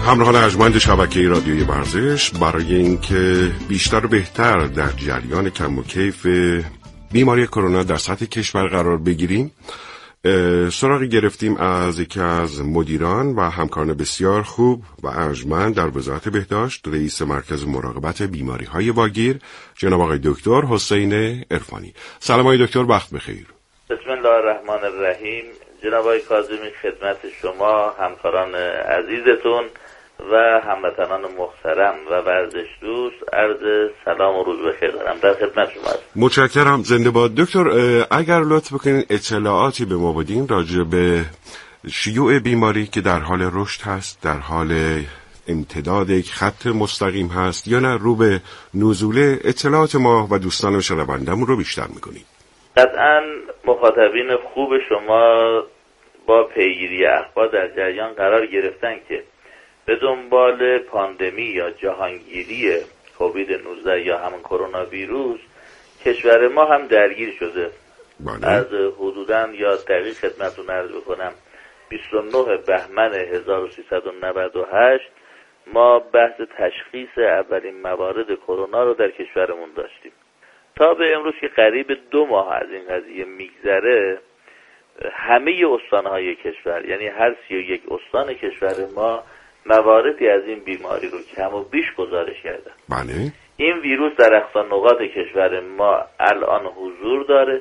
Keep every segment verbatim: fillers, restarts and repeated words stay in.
همراهان ارجمند شبکه رادیوی ورزش، برای اینکه بیشتر و بهتر در جریان کم و کیف بیماری کرونا در سطح کشور قرار بگیریم، سراغی گرفتیم از یکی از مدیران و همکاران بسیار خوب و ارجمند در وزارت بهداشت، رئیس مرکز مراقبت بیماری‌های واگیر، جناب آقای دکتر حسین عرفانی. سلام آقای دکتر، وقت بخیر. بسم الله الرحمن الرحیم. جناب آقای کاظمی، خدمت شما، همکاران عزیزتون و هموطنان محترم و ورزش دوست عرض سلام و روز بخیر دارم. در خدمت شما هستم. متشکرم. زنده باد. دکتر، اگر لطف بکنید اطلاعاتی به ما بدین راجع به شیوع بیماری که در حال رشد هست، در حال امتداد یک خط مستقیم هست یا نه رو به نزوله، اطلاعات ما و دوستان شنونده‌مون رو بیشتر می‌کنید. قطعاً مخاطبین خوب شما با پیگیری اخبار در جریان قرار گرفتن که به دنبال پاندمی یا جهانگیری کووید نوزده یا همون کرونا ویروس کشور ما هم درگیر شده. بله. از حدوداً یا دقیق خدمتتون عرض بکنم بیست و نه بهمن هزار و سیصد و نود و هشت ما بحث تشخیص اولین موارد کرونا رو در کشورمون داشتیم. تا به امروز که قریب دو ماه از این قضیه میگذره، همه استانهای کشور، یعنی هر سی و یک استان کشور ما مواردی از این بیماری رو کم و بیش گزارش کردن. بله. این ویروس در اقصا نقاط کشور ما الان حضور داره،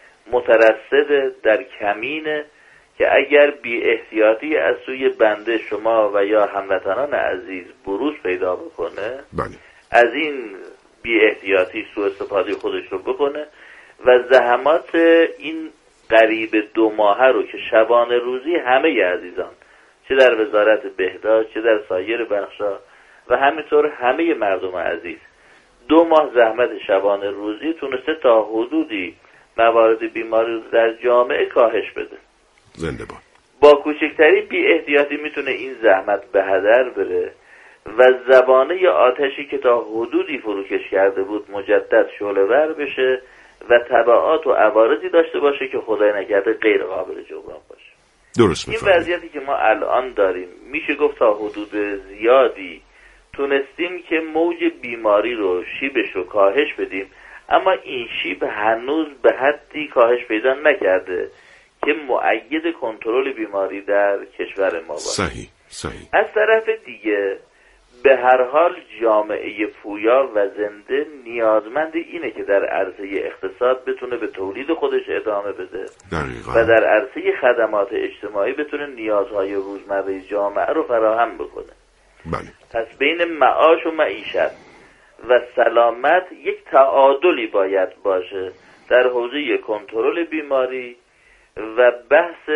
مترصد در کمینه که اگر بی احتیاطی از سوی بنده شما و یا هموطنان عزیز بروز پیدا بکنه، بله، از این بی احتیاطی سوء استفاده خودش رو بکنه و زحمات این قریب دو ماهه رو که شبانه روزی همه عزیزان، چه در وزارت بهداشت چه در سایر بخشا و همینطور همه مردم عزیز، دو ماه زحمت شبانه روزی تونسته تا حدودی موارد بیماری رو در جامعه کاهش بده. زنده باد. با کوچکترین بی احتیاطی میتونه این زحمت به هدر بره و زبانه آتشی که تا حدودی فروکش کرده بود مجدد شعله‌ور بشه و تبعات و عوارضی داشته باشه که خدای نکرده غیر قابل جبران باشه. درست این می‌فرمایید. وضعیتی که ما الان داریم میشه گفت تا حدود زیادی تونستیم که موج بیماری رو شیبش رو کاهش بدیم، اما این شیب هنوز به حدی کاهش پیدا نکرده که مؤید کنترل بیماری در کشور ما باشه. صحیح صحیح. از طرف دیگه به هر حال جامعه پویا و زنده نیازمند اینه که در عرصه اقتصاد بتونه به تولید خودش ادامه بده. دقیقاً. و در عرصه خدمات اجتماعی بتونه نیازهای روزمره جامعه رو فراهم بکنه. بله. پس بین معاش و معیشت و سلامت یک تعادلی باید باشه در حوزه کنترل بیماری و بحث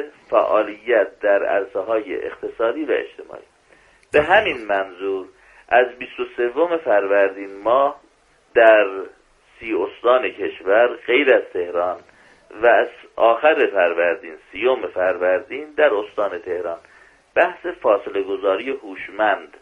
فعالیت در عرصه‌های اقتصادی و اجتماعی. به همین منظور از بیست و سوم فروردین ماه در سی استان کشور غیر از تهران و از آخر فروردین سیوم فروردین در استان تهران بحث فاصله گذاری هوشمند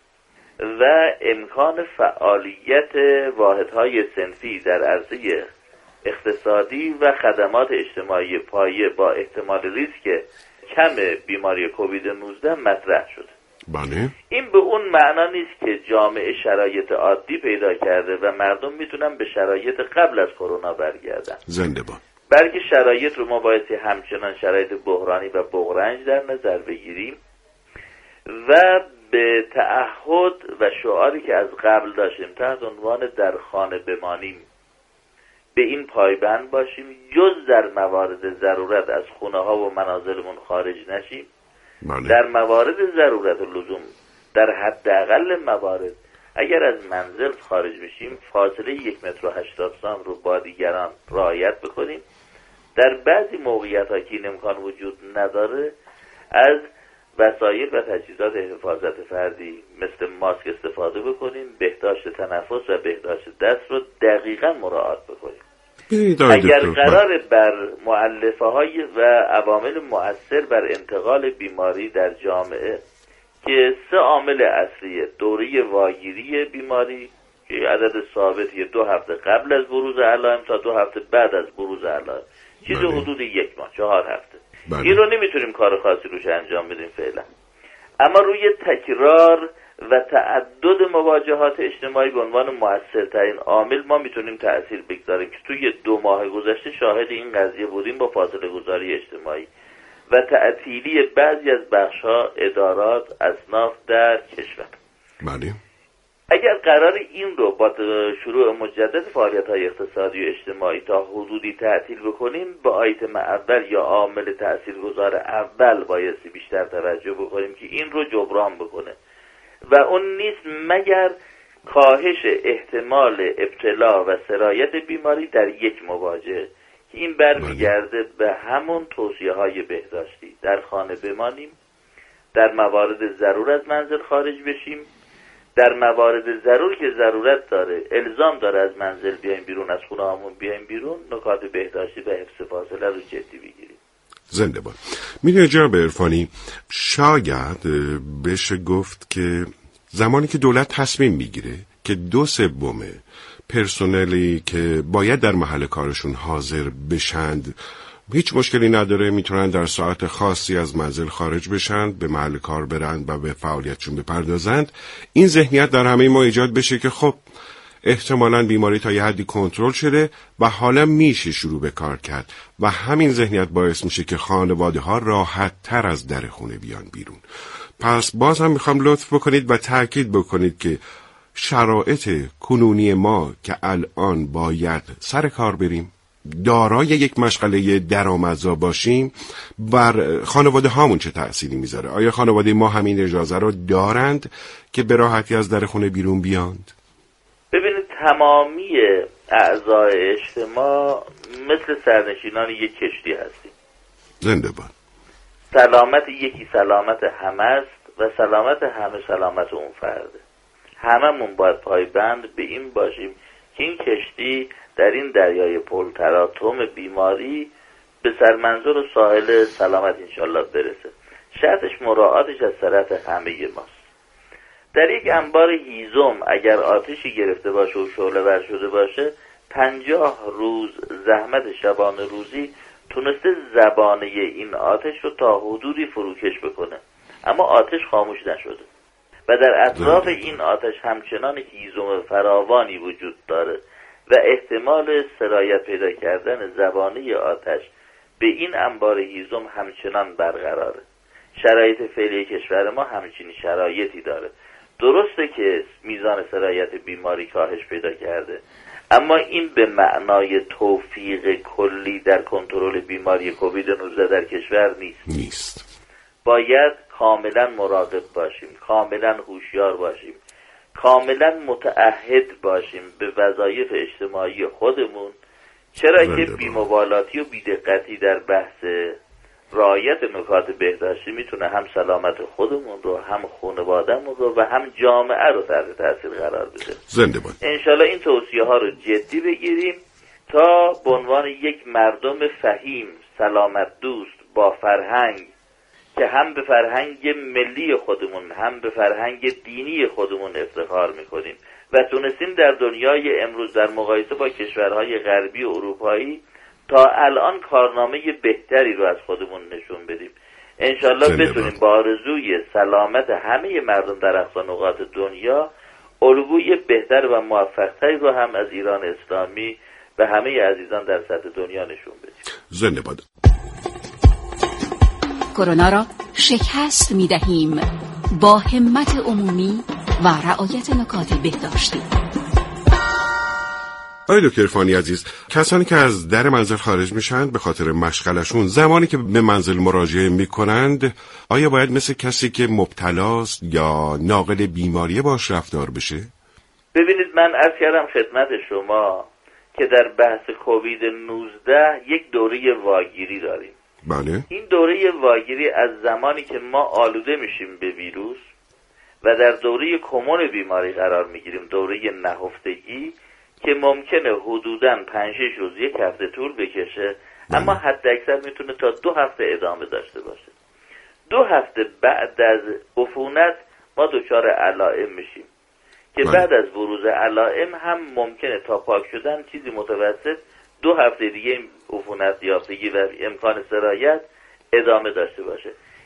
و امکان فعالیت واحدهای صنفی در عرصه اقتصادی و خدمات اجتماعی پایه با احتمال ریسک کم بیماری کووید نوزده مطرح شد. بله. این به اون معنا نیست که جامعه شرایط عادی پیدا کرده و مردم میتونن به شرایط قبل از کرونا برگردن. زنده باد. بلکه شرایط رو ما باید همچنان شرایط بحرانی و بغرنج در نظر بگیریم و به تعهد و شعاری که از قبل داشتیم تحت عنوان در خانه بمانیم به این پایبند باشیم، جز در موارد ضرورت از خونه ها و منازلمون خارج نشیم. بله. در موارد ضرورت و لزوم در حداقل موارد اگر از منزل خارج بشیم فاصله یک متر و هشتاد سانتی رو با دیگران رعایت بکنیم. در بعضی موقعیت ها که این امکان وجود نداره از وسایل و تجهیزات حفاظت فردی مثل ماسک استفاده بکنیم، بهداشت تنفس و بهداشت دست رو دقیقاً مراعات بکنیم. اگر قرار بر مؤلفه های و عوامل مؤثر بر انتقال بیماری در جامعه که سه عامل اصلی دوره واگیری بیماری که عدد ثابتی دو هفته قبل از بروز علائم تا دو هفته بعد از بروز علائم، چیز حدود یک ماه، چهار هفته. بله. این رو نمیتونیم کار خاصی روش انجام بدیم فعلا. اما روی تکرار و تعدد مواجهات اجتماعی به عنوان مؤثرترین عامل ما میتونیم تأثیر بگذاریم که توی دو ماه گذشته شاهد این قضیه بودیم با فاصله گذاری اجتماعی و تعطیلی بعضی از بخش‌ها، ادارات، اصناف در کشور. بله. اگر قرار این رو با شروع مجدد فعالیت‌های اقتصادی و اجتماعی تا حدودی تعطیل بکنیم، با آیتم اول یا عامل تاثیرگذار اول بایستی بیشتر توجه بکنیم که این رو جبران بکنه و اون نیست مگر کاهش احتمال ابتلا و سرایت بیماری در یک مواجهه که این برمیگرده به همون توصیه‌های بهداشتی. در خانه بمانیم، در موارد ضرور از منزل خارج بشیم، در موارد ضرور که ضرورت داره، الزام داره از منزل بیایم بیرون، از خونه همون بیایم بیرون، نکات بهداشتی و حفظ فاصله رو جدی بگیریم. زنده باد. میدونی جناب عرفانی، شاید بشه گفت که زمانی که دولت تصمیم میگیره که دو سوم پرسنلی که باید در محل کارشون حاضر بشند هیچ مشکلی نداره، میتونن در ساعت خاصی از منزل خارج بشن، به محل کار برن و به فعالیتشون بپردازند، این ذهنیت در همه ما ایجاد بشه که خب احتمالاً بیماری تا یه حدی کنترل شده و حالا میشه شروع به کار کرد و همین ذهنیت باعث میشه که خانواده ها راحت تر از در خونه بیان بیرون. پس باز هم میخوام لطف بکنید و تأکید بکنید که شرایط کنونی ما که الان باید سر کار بریم، دارای یک مشغله درآمدزا باشیم، بر خانواده هامون چه تأثیری میذاره؟ آیا خانواده ما همین اجازه رو دارند که به راحتی از در خونه بیرون بیاند؟ ببینید، تمامی اعضای اجتماع مثل سرنشینان یک کشتی هستیم. زنده باد. سلامت یکی سلامت همه است و سلامت همه سلامت اون فرده. هممون باید پایبند به این باشیم که این کشتی در این دریای پر تلاطم بیماری به سرمنزل و ساحل سلامت انشالله برسه. شرطش مراعاتش از طرف همه ماست. در یک انبار هیزم اگر آتشی گرفته باشه و شعله ور شده باشه، پنجاه روز زحمت شبانه روزی تونسته زبانه این آتش رو تا حدودی فروکش بکنه، اما آتش خاموش نشده و در اطراف این آتش همچنان هیزم فراوانی وجود داره و احتمال سرایت پیدا کردن زبانه آتش به این انبار هیزم همچنان برقراره. شرایط فعلی کشور ما همچین شرایطی داره. درسته که میزان سرایت بیماری کاهش پیدا کرده، اما این به معنای توفیق کلی در کنترل بیماری کووید نوزده در کشور نیست. نیست. باید کاملا مراقب باشیم، کاملا هوشیار باشیم، کاملا متعهد باشیم به وظایف اجتماعی خودمون، چرا که بی‌مبالاتی و بی‌دقتی در بحث رعایت نکات بهداشتی میتونه هم سلامت خودمون رو، هم خانواده‌مون رو و هم جامعه رو تحت تاثیر قرار بده. زنده باد. انشالله این توصیه ها رو جدی بگیریم تا به عنوان یک مردم فهیم، سلامت دوست، با فرهنگ که هم به فرهنگ ملی خودمون هم به فرهنگ دینی خودمون افتخار میکنیم و تونستیم در دنیای امروز در مقایسه با کشورهای غربی و اروپایی تا الان کارنامه بهتری رو از خودمون نشون بدیم. انشالله بتونیم با آرزوی سلامت همه مردم در اقصا نقاط دنیا الگوی بهتر و موفقتری رو هم از ایران اسلامی و همه عزیزان در سطح دنیا نشون بدیم. زنده باد. کرونا را شکست می دهیم با همت عمومی و رعایت نکات بهداشتی. آقای دکتر عرفانی عزیز، کسانی که از در منزل خارج میشن به خاطر مشغلشون، زمانی که به منزل مراجعه میکنند، آیا باید مثل کسی که مبتلاست یا ناقل بیماری باش رفتار بشه؟ ببینید، من عرض کردم خدمت شما که در بحث کووید نوزده یک دوره واگیری داریم. بله. این دوره واگیری از زمانی که ما آلوده میشیم به ویروس و در دوره کمون بیماری قرار میگیریم، دوره نهفتگی که ممکنه حدوداً پنج شش روز یک هفته طول بکشه، بله. اما حد اکثر میتونه تا دو هفته ادامه داشته باشه. دو هفته بعد از عفونت ما دچار علائم میشیم که بله. بعد از بروز علائم هم ممکنه تا پاک شدن چیزی متوسط دو هفته دیگه عفونت یافتگی و امکان سرایت ادامه داشته باشه.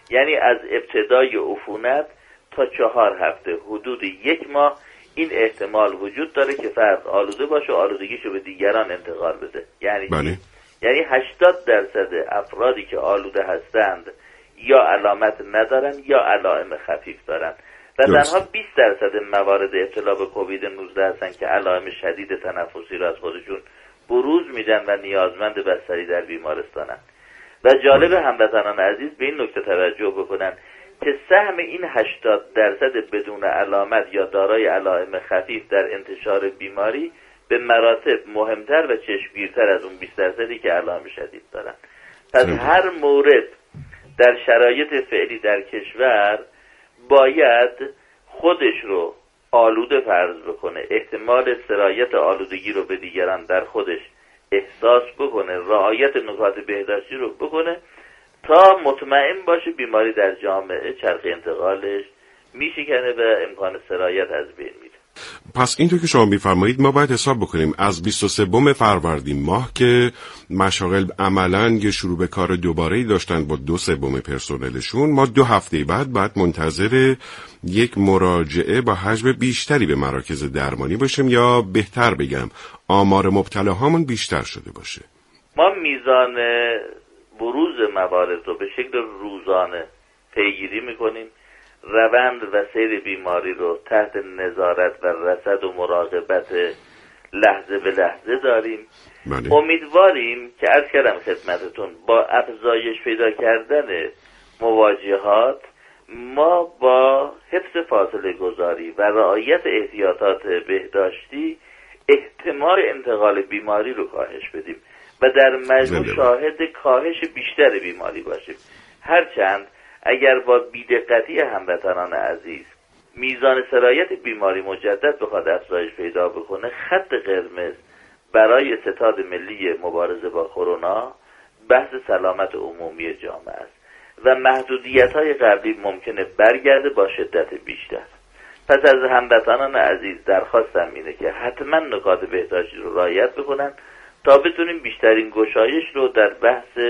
یعنی از ابتدای عفونت تا چهار هفته، حدود یک ماه این احتمال وجود داره که فرد آلوده باشه و آلودگیشو به دیگران انتقال بده. یعنی بله. یعنی هشتاد درصد افرادی که آلوده هستند یا علامت ندارن یا علائم خفیف دارن و تنها بیست درصد موارد ابتلا به کووید نوزده هستن که علائم شدید تنفسی را از خودشون بروز میدن و نیازمند بستری در بیمارستانن. و جالب هموطنان عزیز به این نکته توجه بکنن که سهم این هشتاد درصد بدون علامت یا دارای علائم خفیف در انتشار بیماری به مراتب مهمتر و چشمگیرتر از اون بیست درصدی که علائم شدید دارن. پس هر مورد در شرایط فعلی در کشور باید خودش رو آلوده فرض بکنه، احتمال سرایت آلودگی رو به دیگران در خودش احساس بکنه، رعایت نکات بهداشتی رو بکنه تا مطمئن باشه بیماری در جامعه چرخ انتقالش میشکنه و امکان سرایت از بین میره. پس اینطور که شما میفرمایید ما باید حساب بکنیم از بیست و سوم فروردین ماه که مشاغل عملاً یه شروع به کار دوباره‌ای داشتن با دو سوم پرسنلشون، ما دو هفته بعد باید منتظر یک مراجعه با حجم بیشتری به مراکز درمانی باشیم یا بهتر بگم آمار مبتلاهامون بیشتر شده باشه. ما میزان بروز موارد رو به شکل روزانه پیگیری میکنیم، روند و سیر بیماری رو تحت نظارت و رصد و مراقبت لحظه به لحظه داریم. بله. امیدواریم که عرض کردم خدمتتون با افزایش پیدا کردن مواجهات ما با حفظ فاصله گذاری و رعایت احتیاطات بهداشتی احتمال انتقال بیماری رو کاهش بدیم و در مجموع شاهد کاهش بیشتر بیماری باشیم. هرچند اگر با بی‌دقتی هموطنان عزیز میزان سرایت بیماری مجدد بخواد افزایش پیدا بکنه، خط قرمز برای ستاد ملی مبارزه با کرونا بحث سلامت عمومی جامعه است و محدودیت‌های قبلی ممکنه برگرده با شدت بیشتر. پس از هموطنان عزیز درخواستم اینه که حتما نکات بهداشتی رو رعایت بکنن تا بتونیم بیشترین گشایش رو در بحث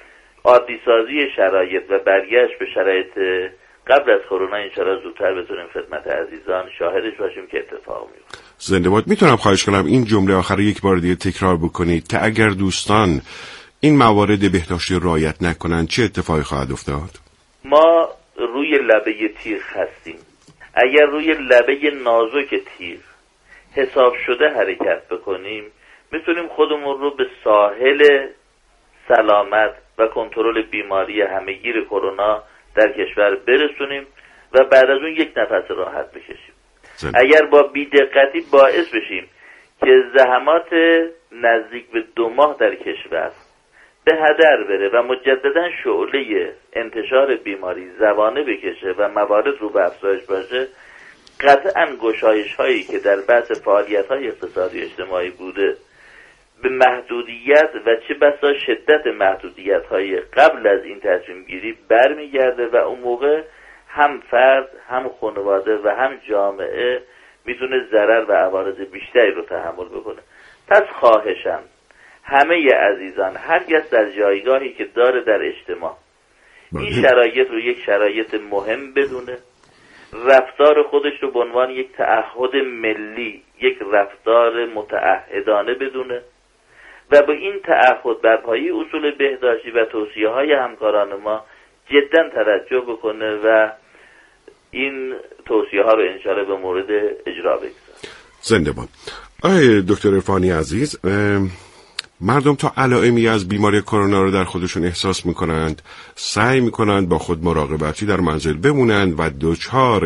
عادی سازی شرایط و برگشت به شرایط قبل از کرونا انشاءالله زودتر بتونیم خدمت عزیزان شاهدش باشیم که اتفاق میفته. زنده باد. میتونم خواهش کنم این جمله آخر یک بار دیگه تکرار بکنید که اگر دوستان این موارد بهداشتی رعایت نکنن چه اتفاقی خواهد افتاد؟ ما روی لبه تیغ هستیم. اگر روی لبه نازک تیغ حساب شده حرکت بکنیم میتونیم خودمون رو به ساحل سلامت و کنترل بیماری همهگیر کرونا در کشور برسونیم و بعد از اون یک نفس راحت بکشیم. زن. اگر با بی‌دقتی باعث بشیم که زحمات نزدیک به دو ماه در کشور به هدر بره و مجددا شعله انتشار بیماری زبانه بکشه و موارد رو به افزایش باشه، قطعاً گشایش هایی که در بحث فعالیت های اقتصادی اجتماعی بوده به محدودیت و چه بسا شدت محدودیت های قبل از این تصمیم گیری برمیگرده و اون موقع هم فرد هم خانواده و هم جامعه میتونه ضرر و عوارض بیشتری رو تحمل بکنه. پس خواهشم همه عزیزان هر کس در جایگاهی که داره در اجتماع این شرایط رو یک شرایط مهم بدونه، رفتار خودش رو به عنوان یک تعهد ملی، یک رفتار متعهدانه بدونه و به این تعهد بر پایه اصول بهداشتی و توصیه‌های همکاران ما جدا توجه بکنه و این توصیه‌ها رو انشاءالله به مورد اجرا بگذاره. زنده باد. آقای دکتر عرفانی عزیز، مردم تا علائمی از بیماری کرونا رو در خودشون احساس میکنند سعی میکنند با خود مراقبتی در منزل بمونند و دچار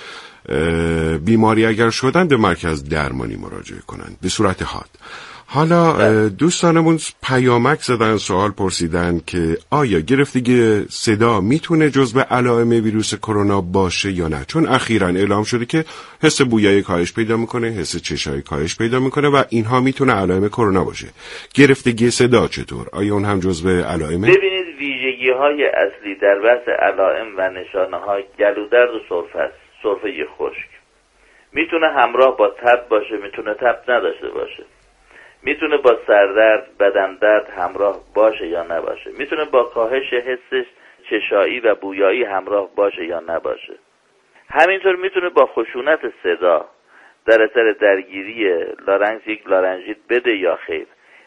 بیماری اگر شدن به مرکز درمانی مراجعه کنند به صورت حاد. حالا دوستانمون پیامک زدن، سوال پرسیدن که آیا گرفتگی صدا میتونه جزو علائم ویروس کرونا باشه یا نه، چون اخیراً اعلام شده که حس بویایی کاهش پیدا میکنه، حس چشایی کاهش پیدا میکنه و اینها میتونه علائم کرونا باشه. گرفتگی صدا چطور؟ آیا اون هم جزو علائمه؟ ببینید ویژگی های اصلی در بحث علائم و نشانه های گلودرد و سرفه است. سرفه خشک میتونه همراه با تب باشه، میتونه تب نداشته باشه، میتونه با سردرد، بدن درد همراه باشه یا نباشه، میتونه با کاهش حس چشایی و بویایی همراه باشه یا نباشه. همینطور میتونه با خشونت صدا در اثر درگیری لارنکس یک لارنژیت بده یا خیر.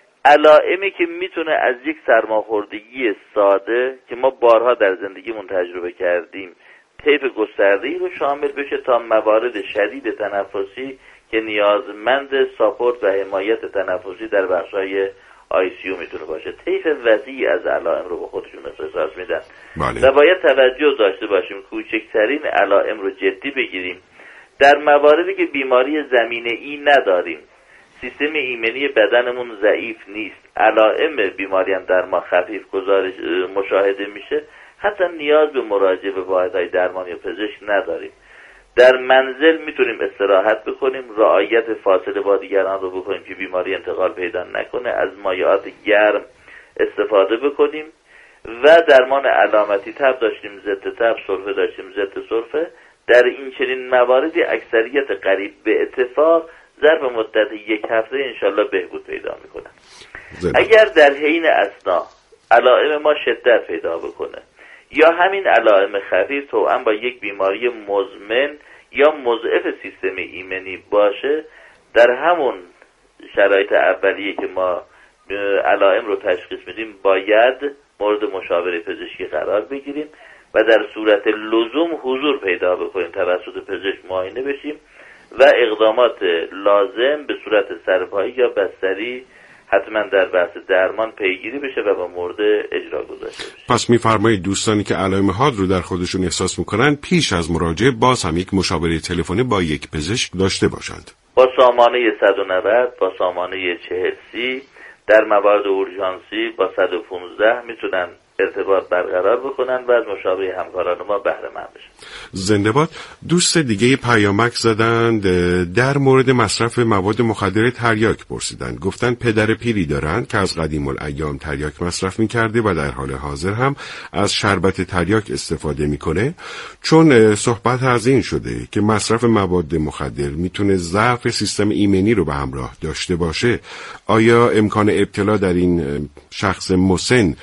علائمی که میتونه از یک سرماخوردگی ساده که ما بارها در زندگیمون تجربه کردیم طیف گسترده‌ای رو شامل بشه تا موارد شدید تنفسی که نیازمند ساپورت و حمایت تنفسی در بخش‌های آی سی یو میتونه باشه. طیف وسیعی از علائم رو به خودشون اختصاص میدن و باید توجه داشته باشیم کوچکترین علائم رو جدی بگیریم. در مواردی که بیماری زمینه‌ای نداریم، سیستم ایمنی بدنمون ضعیف نیست، علائم بیماری هم در ما خفیف گزارش مشاهده میشه، حتی نیاز به مراجعه به واحدهای درمان یا پزشک نداریم. در منزل میتونیم استراحت بکنیم، رعایت فاصله با دیگران رو بکنیم که بیماری انتقال پیدا نکنه، از مایعات گرم استفاده بکنیم و درمان علامتی تب داشتیم، ضد تب، سرفه داشتیم، ضد سرفه. در این چنین مواردی اکثریت قریب به اتفاق ظرف مدت یک هفته انشالله بهبود پیدا میکنه. اگر در حین اثنا علائم ما شدت پیدا بکنه یا همین علائم خفیف توأم با یک بیماری مزمن یا مضاعف سیستم ایمنی باشه، در همون شرایط اولیه که ما علائم رو تشخیص میدیم باید مورد مشاوره پزشکی قرار بگیریم و در صورت لزوم حضور پیدا بکنیم، توسط پزشک معاینه بشیم و اقدامات لازم به صورت سرپایی یا بستری حتما در بحث درمان پیگیری بشه و با مورد اجرا گذاشته بشه. پس می‌فرمایید دوستانی که علائم حاد رو در خودشون احساس می‌کنن پیش از مراجعه باز هم یک مشاوره تلفنی با یک پزشک داشته باشند. با سامانه صد و نود، با سامانه چهل سی، در موارد اورژانسی با صد و پانزده میتونن ارتباط برقرار بکنن و از مشاوره همکاران ما بهره مند بشن. زنده باد. دوست دیگه پیامک زدند در مورد مصرف مواد مخدر تریاک پرسیدند. گفتن پدر پیری دارند که از قدیم الایام تریاک مصرف میکرده و در حال حاضر هم از شربت تریاک استفاده میکنه، چون صحبت از این شده که مصرف مواد مخدر میتونه ضعف سیستم ایمنی رو به همراه داشته باشه. آیا امکان ابتلا در این شخص مسن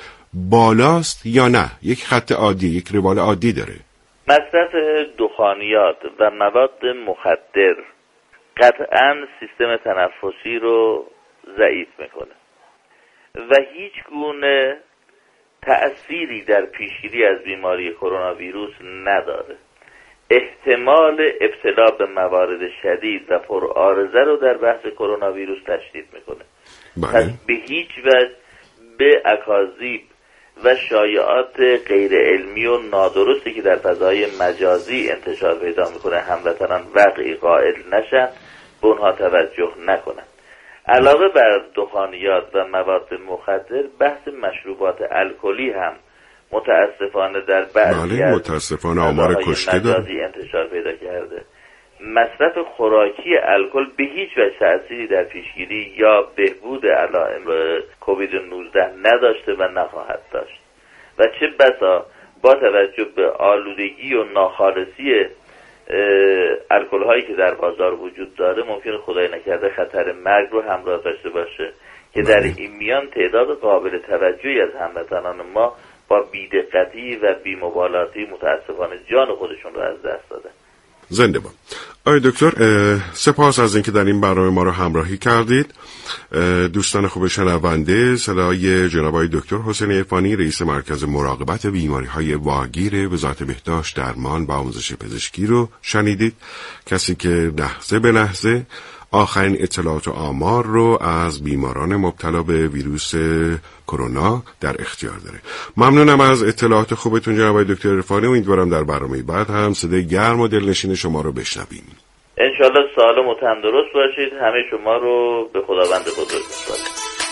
بالاست یا نه؟ یک خط عادی، یک روال عادی داره؟ مصرف دخانیات و مواد مخدر قطعاً سیستم تنفسی رو ضعیف میکنه و هیچ گونه تأثیری در پیشگیری از بیماری کرونا ویروس نداره. احتمال ابتلا به موارد شدید و پرعارضه رو در بحث کرونا ویروس تشدید میکنه. بله. پس به هیچ وجه به اکاذیب و شایعات غیر علمی و نادرستی که در فضای مجازی انتشار پیدا میکنه هموطنان واقعی قائل نشن، به اونها توجه نکنن. علاوه بر دخانیات و مواد مخدر، بحث مشروبات الکلی هم متاسفانه در بعضی از متاسفانه آمار کشته مجازی انتشار پیدا کرده. مصرف خوراکی الکل به هیچ وجه تأثیری در پیشگیری یا بهبود علائم کووید نوزده نداشته و نخواهد داشت و چه بسا با توجه به آلودگی و ناخالصی الکل هایی که در بازار وجود داره ممکنه خدای نکرده خطر مرگ رو همراه داشته باشه که در این میان تعداد قابل توجهی از هموطنان ما با بی‌دقتی و بی‌مبالاتی متاسفانه جان خودشون رو از دست داده. زنده باد. آقای دکتر، سپاس از اینکه در این برنامه ما رو همراهی کردید. دوستان خوب شنونده، صدای جناب آقای دکتر حسین عرفانی، رئیس مرکز مراقبت بیماری‌های واگیر وزارت بهداشت، درمان و آموزش پزشکی رو شنیدید، کسی که لحظه به لحظه آخرین اطلاعات و آمار رو از بیماران مبتلا به ویروس کرونا در اختیار داره. ممنونم از اطلاعات خوبتون جناب آقای دکتر عرفانی. امیدوارم در برنامه بعد هم صدای گرم و دلنشین شما رو بشنویم. انشالله سالم و تندرست باشید. همه شما رو به خداوند بزرگ می‌سپارم.